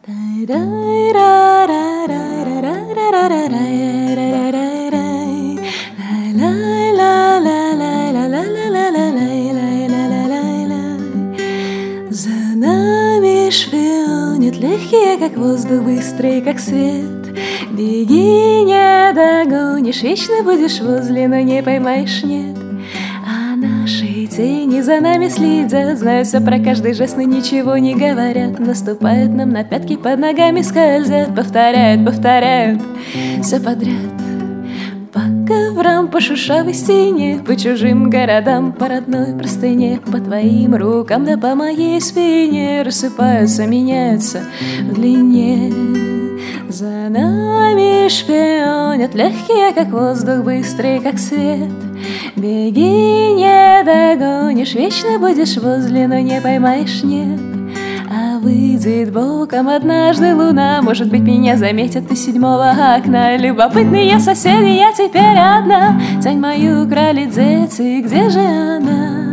За нами шпионит легкие, как воздух, быстрый, как свет. Беги, не догонишь, вечно будешь возле, но не поймаешь, нет. А наши тени за нами следят, знают все про каждый жест, но ничего не говорят. Наступают нам на пятки, под ногами скользят, повторяют, повторяют все подряд. По коврам, по шершавой стене, по чужим городам, по родной простыне, по твоим рукам да по моей спине рассыпаются, меняются в длине. За нами шпионят легкие, как воздух, быстрые, как свет. Беги, не догонишь, вечно будешь возле, но не поймаешь, нет. А выйдет боком однажды луна, может быть, меня заметят из 7-го окна. Любопытные соседи, я теперь одна. Тень мою украли дети, где же она?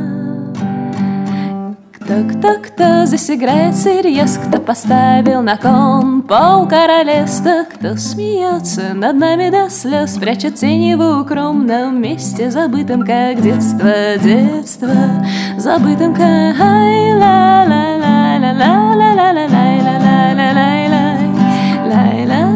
Кто здесь играет всерьез? Кто поставил на кон пол королевства? Кто смеется над нами до слез, прячет тени в укромном месте, забытым, как детство, детство, забытым, как ла-ла-ла-ла-ла-ла-ла-ла-ла-ла-ла-ла-ла-ла-ла.